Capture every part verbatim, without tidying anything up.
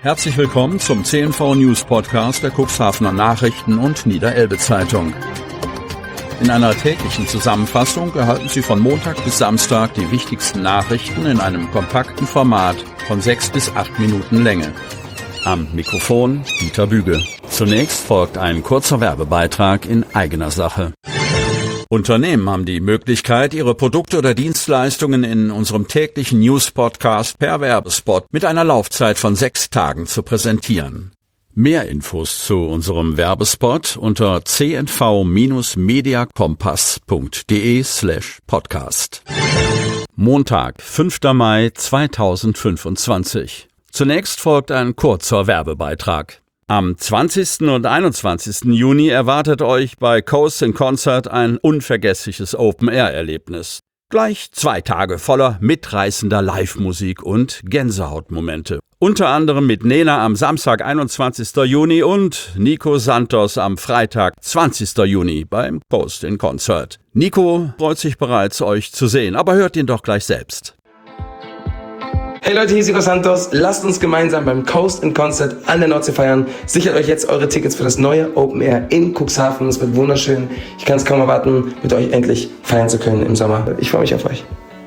Herzlich willkommen zum C N V News Podcast der Cuxhavener Nachrichten und Niederelbe Zeitung. In einer täglichen Zusammenfassung erhalten Sie von Montag bis Samstag die wichtigsten Nachrichten in einem kompakten Format von sechs bis acht Minuten Länge. Am Mikrofon Dieter Büge. Zunächst folgt ein kurzer Werbebeitrag in eigener Sache. Unternehmen haben die Möglichkeit, ihre Produkte oder Dienstleistungen in unserem täglichen News-Podcast per Werbespot mit einer Laufzeit von sechs Tagen zu präsentieren. Mehr Infos zu unserem Werbespot unter c n v mediakompass punkt d e slash podcast. Montag, fünfter Mai zweitausendfünfundzwanzig. Zunächst folgt ein kurzer Werbebeitrag. Am zwanzigsten und einundzwanzigsten Juni erwartet euch bei Coast in Concert ein unvergessliches Open-Air-Erlebnis. Gleich zwei Tage voller mitreißender Live-Musik und Gänsehautmomente. Unter anderem mit Nena am Samstag, einundzwanzigsten Juni und Nico Santos am Freitag, zwanzigsten Juni beim Coast in Concert. Nico freut sich bereits, euch zu sehen, aber hört ihn doch gleich selbst. Hey Leute, hier ist Nico Santos. Lasst uns gemeinsam beim Coast in Concert an der Nordsee feiern. Sichert euch jetzt eure Tickets für das neue Open Air in Cuxhaven. Es wird wunderschön. Ich kann es kaum erwarten, mit euch endlich feiern zu können im Sommer. Ich freue mich auf euch.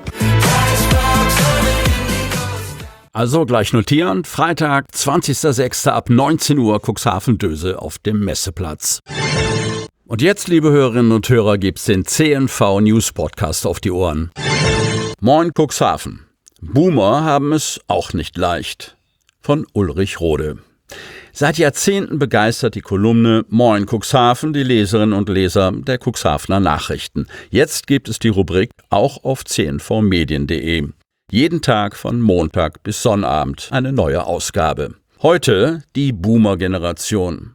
Also gleich notieren, Freitag, zwanzigster sechster ab neunzehn Uhr Cuxhaven-Döse auf dem Messeplatz. Und jetzt, liebe Hörerinnen und Hörer, gibt's den C N V News Podcast auf die Ohren. Moin Cuxhaven. Boomer haben es auch nicht leicht. Von Ulrich Rode. Seit Jahrzehnten begeistert die Kolumne Moin Cuxhaven die Leserinnen und Leser der Cuxhavener Nachrichten. Jetzt gibt es die Rubrik auch auf c n v medien punkt d e. Jeden Tag von Montag bis Sonnabend eine neue Ausgabe. Heute die Boomer-Generation.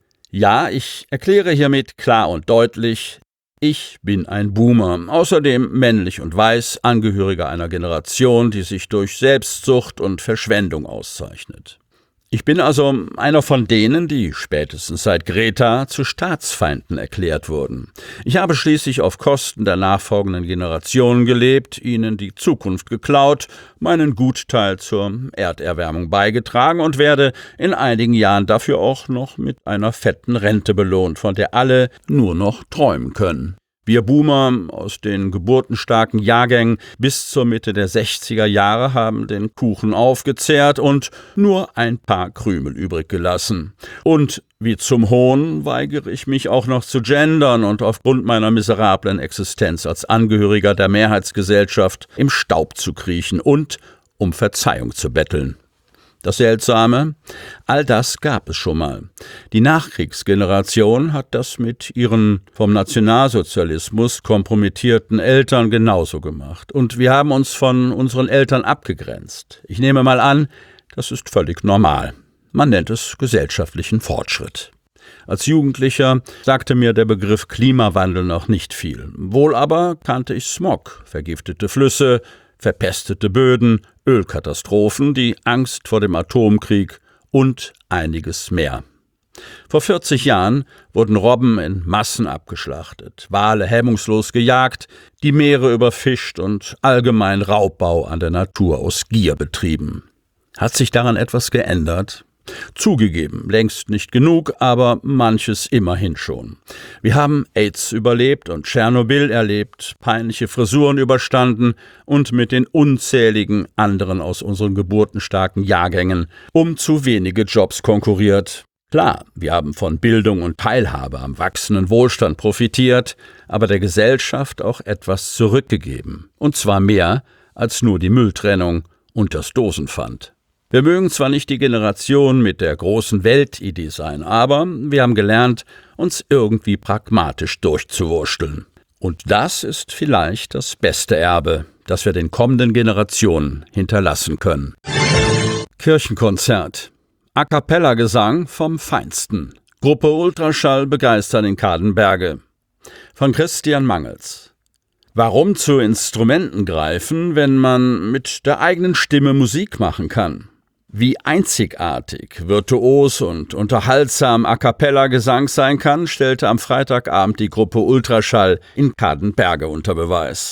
Ja, ich erkläre hiermit klar und deutlich, ich bin ein Boomer, außerdem männlich und weiß, Angehöriger einer Generation, die sich durch Selbstsucht und Verschwendung auszeichnet. Ich bin also einer von denen, die spätestens seit Greta zu Staatsfeinden erklärt wurden. Ich habe schließlich auf Kosten der nachfolgenden Generationen gelebt, ihnen die Zukunft geklaut, meinen Gutteil zur Erderwärmung beigetragen und werde in einigen Jahren dafür auch noch mit einer fetten Rente belohnt, von der alle nur noch träumen können. Wir Boomer aus den geburtenstarken Jahrgängen bis zur Mitte der sechziger Jahre haben den Kuchen aufgezehrt und nur ein paar Krümel übrig gelassen. Und wie zum Hohn weigere ich mich auch noch zu gendern und aufgrund meiner miserablen Existenz als Angehöriger der Mehrheitsgesellschaft im Staub zu kriechen und um Verzeihung zu betteln. Das Seltsame, all das gab es schon mal. Die Nachkriegsgeneration hat das mit ihren vom Nationalsozialismus kompromittierten Eltern genauso gemacht. Und wir haben uns von unseren Eltern abgegrenzt. Ich nehme mal an, das ist völlig normal. Man nennt es gesellschaftlichen Fortschritt. Als Jugendlicher sagte mir der Begriff Klimawandel noch nicht viel. Wohl aber kannte ich Smog, vergiftete Flüsse, verpestete Böden, Ölkatastrophen, die Angst vor dem Atomkrieg und einiges mehr. Vor vierzig Jahren wurden Robben in Massen abgeschlachtet, Wale hemmungslos gejagt, die Meere überfischt und allgemein Raubbau an der Natur aus Gier betrieben. Hat sich daran etwas geändert? Zugegeben, längst nicht genug, aber manches immerhin schon. Wir haben AIDS überlebt und Tschernobyl erlebt, peinliche Frisuren überstanden und mit den unzähligen anderen aus unseren geburtenstarken Jahrgängen um zu wenige Jobs konkurriert. Klar, wir haben von Bildung und Teilhabe am wachsenden Wohlstand profitiert, aber der Gesellschaft auch etwas zurückgegeben. Und zwar mehr als nur die Mülltrennung und das Dosenpfand. Wir mögen zwar nicht die Generation mit der großen Weltidee sein, aber wir haben gelernt, uns irgendwie pragmatisch durchzuwursteln. Und das ist vielleicht das beste Erbe, das wir den kommenden Generationen hinterlassen können. Kirchenkonzert. A-cappella-Gesang vom Feinsten. Gruppe Ultraschall begeistert in Kadenberge. Von Christian Mangels. Warum zu Instrumenten greifen, wenn man mit der eigenen Stimme Musik machen kann? Wie einzigartig, virtuos und unterhaltsam A-cappella-Gesang sein kann, stellte am Freitagabend die Gruppe Ultraschall in Kadenberge unter Beweis.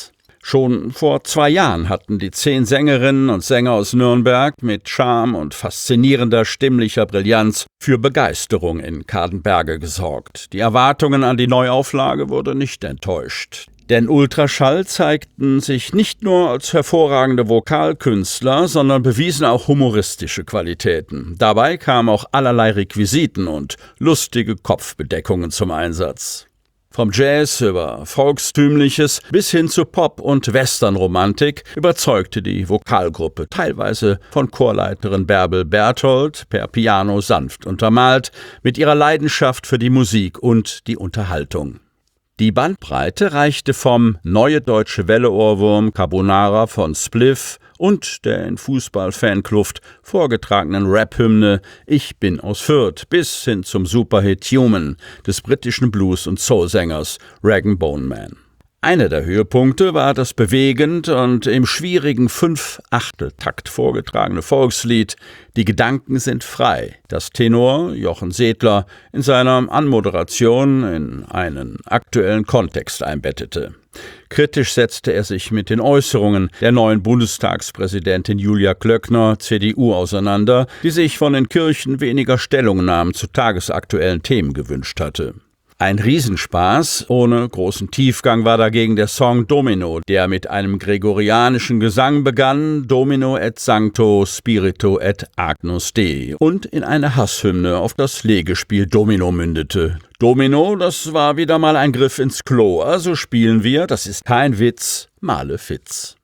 Schon vor zwei Jahren hatten die zehn Sängerinnen und Sänger aus Nürnberg mit Charme und faszinierender stimmlicher Brillanz für Begeisterung in Cadenberge gesorgt. Die Erwartungen an die Neuauflage wurden nicht enttäuscht. Denn Ultraschall zeigten sich nicht nur als hervorragende Vokalkünstler, sondern bewiesen auch humoristische Qualitäten. Dabei kamen auch allerlei Requisiten und lustige Kopfbedeckungen zum Einsatz. Vom Jazz über Volkstümliches bis hin zu Pop- und Westernromantik überzeugte die Vokalgruppe, teilweise von Chorleiterin Bärbel Berthold, per Piano sanft untermalt, mit ihrer Leidenschaft für die Musik und die Unterhaltung. Die Bandbreite reichte vom Neue Deutsche Welle-Ohrwurm Carbonara von Spliff und der in Fußball-Fankluft vorgetragenen Rap-Hymne Ich bin aus Fürth bis hin zum Superhit Human des britischen Blues- und Soul-Sängers Rag Bone Man. Einer der Höhepunkte war das bewegend und im schwierigen Fünf-Achtel-Takt vorgetragene Volkslied Die Gedanken sind frei, das Tenor Jochen Sedler in seiner Anmoderation in einen aktuellen Kontext einbettete. Kritisch setzte er sich mit den Äußerungen der neuen Bundestagspräsidentin Julia Klöckner, C D U, auseinander, die sich von den Kirchen weniger Stellungnahmen zu tagesaktuellen Themen gewünscht hatte. Ein Riesenspaß ohne großen Tiefgang war dagegen der Song Domino, der mit einem gregorianischen Gesang begann, Domino et Sancto Spiritu et Agnus Dei, und in eine Hasshymne auf das Legespiel Domino mündete. Domino, das war wieder mal ein Griff ins Klo, also spielen wir, das ist kein Witz, Malefiz.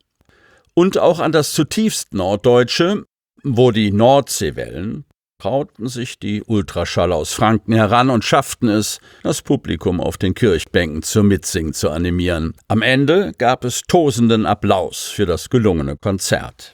Und auch an das zutiefst Norddeutsche, wo die Nordseewellen trauten sich die Ultraschaller aus Franken heran und schafften es, das Publikum auf den Kirchbänken zum Mitsingen zu animieren. Am Ende gab es tosenden Applaus für das gelungene Konzert.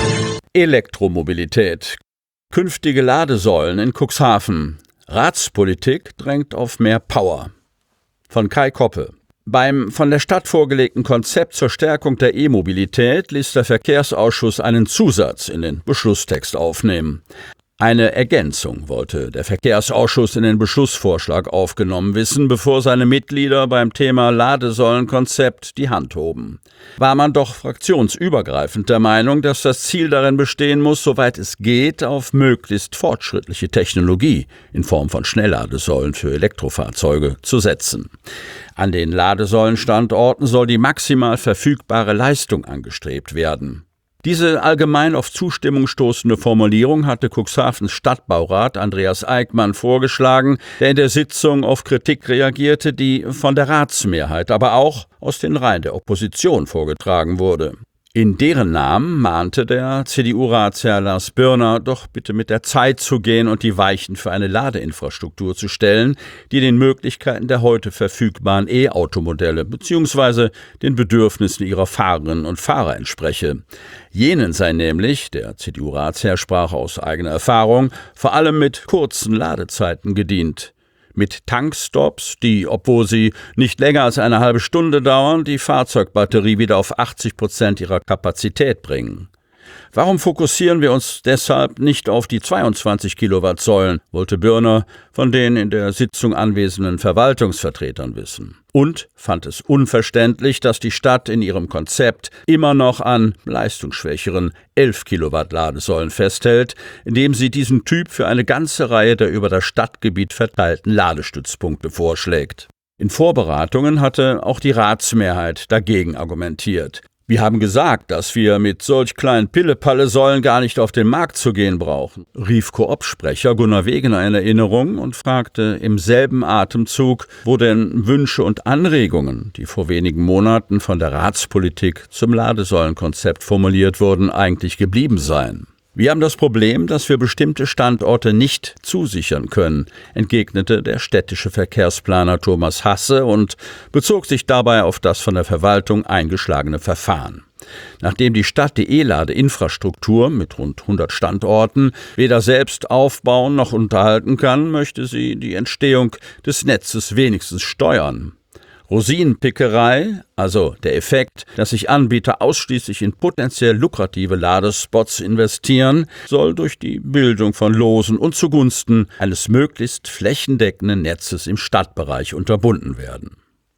Elektromobilität. Künftige Ladesäulen in Cuxhaven. Ratspolitik drängt auf mehr Power. Von Kai Koppe. Beim von der Stadt vorgelegten Konzept zur Stärkung der E-Mobilität ließ der Verkehrsausschuss einen Zusatz in den Beschlusstext aufnehmen. Eine Ergänzung wollte der Verkehrsausschuss in den Beschlussvorschlag aufgenommen wissen, bevor seine Mitglieder beim Thema Ladesäulenkonzept die Hand hoben. War man doch fraktionsübergreifend der Meinung, dass das Ziel darin bestehen muss, soweit es geht, auf möglichst fortschrittliche Technologie in Form von Schnellladesäulen für Elektrofahrzeuge zu setzen. An den Ladesäulenstandorten soll die maximal verfügbare Leistung angestrebt werden. Diese allgemein auf Zustimmung stoßende Formulierung hatte Cuxhavens Stadtbaurat Andreas Eickmann vorgeschlagen, der in der Sitzung auf Kritik reagierte, die von der Ratsmehrheit, aber auch aus den Reihen der Opposition vorgetragen wurde. In deren Namen mahnte der C D U-Ratsherr Lars Birner, doch bitte mit der Zeit zu gehen und die Weichen für eine Ladeinfrastruktur zu stellen, die den Möglichkeiten der heute verfügbaren E-Automodelle bzw. den Bedürfnissen ihrer Fahrerinnen und Fahrer entspreche. Jenen sei nämlich, der C D U-Ratsherr sprach aus eigener Erfahrung, vor allem mit kurzen Ladezeiten gedient. Mit Tankstops, die, obwohl sie nicht länger als eine halbe Stunde dauern, die Fahrzeugbatterie wieder auf achtzig Prozent ihrer Kapazität bringen. Warum fokussieren wir uns deshalb nicht auf die zweiundzwanzig Kilowatt-Säulen, wollte Birner von den in der Sitzung anwesenden Verwaltungsvertretern wissen. Und fand es unverständlich, dass die Stadt in ihrem Konzept immer noch an leistungsschwächeren elf Kilowatt Ladesäulen festhält, indem sie diesen Typ für eine ganze Reihe der über das Stadtgebiet verteilten Ladestützpunkte vorschlägt. In Vorberatungen hatte auch die Ratsmehrheit dagegen argumentiert. Wir haben gesagt, dass wir mit solch kleinen Pille-Palle-Säulen gar nicht auf den Markt zu gehen brauchen, rief Koop-Sprecher Gunnar Wegener in Erinnerung und fragte im selben Atemzug, wo denn Wünsche und Anregungen, die vor wenigen Monaten von der Ratspolitik zum Ladesäulenkonzept formuliert wurden, eigentlich geblieben seien. Wir haben das Problem, dass wir bestimmte Standorte nicht zusichern können, entgegnete der städtische Verkehrsplaner Thomas Hasse und bezog sich dabei auf das von der Verwaltung eingeschlagene Verfahren. Nachdem die Stadt die E-Ladeinfrastruktur mit rund hundert Standorten weder selbst aufbauen noch unterhalten kann, möchte sie die Entstehung des Netzes wenigstens steuern. Rosinenpickerei, also der Effekt, dass sich Anbieter ausschließlich in potenziell lukrative Ladespots investieren, soll durch die Bildung von Losen und zugunsten eines möglichst flächendeckenden Netzes im Stadtbereich unterbunden werden.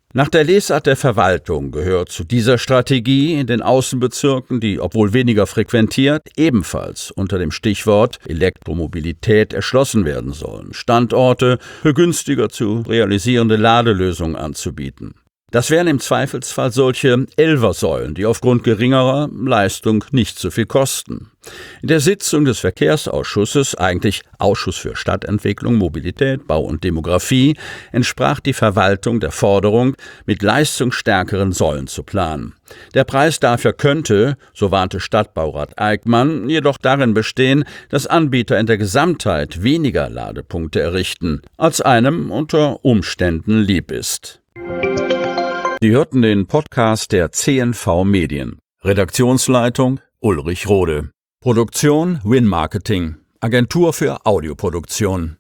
Nach der Lesart der Verwaltung gehört zu dieser Strategie in den Außenbezirken, die, obwohl weniger frequentiert, ebenfalls unter dem Stichwort Elektromobilität erschlossen werden sollen, Standorte für günstiger zu realisierende Ladelösungen anzubieten. Das wären im Zweifelsfall solche Elversäulen, die aufgrund geringerer Leistung nicht so viel kosten. In der Sitzung des Verkehrsausschusses, eigentlich Ausschuss für Stadtentwicklung, Mobilität, Bau und Demografie, entsprach die Verwaltung der Forderung, mit leistungsstärkeren Säulen zu planen. Der Preis dafür könnte, so warnte Stadtbaurat Eickmann, jedoch darin bestehen, dass Anbieter in der Gesamtheit weniger Ladepunkte errichten, als einem unter Umständen lieb ist. Sie hörten den Podcast der C N V Medien. Redaktionsleitung Ulrich Rode. Produktion Win Marketing, Agentur für Audioproduktion.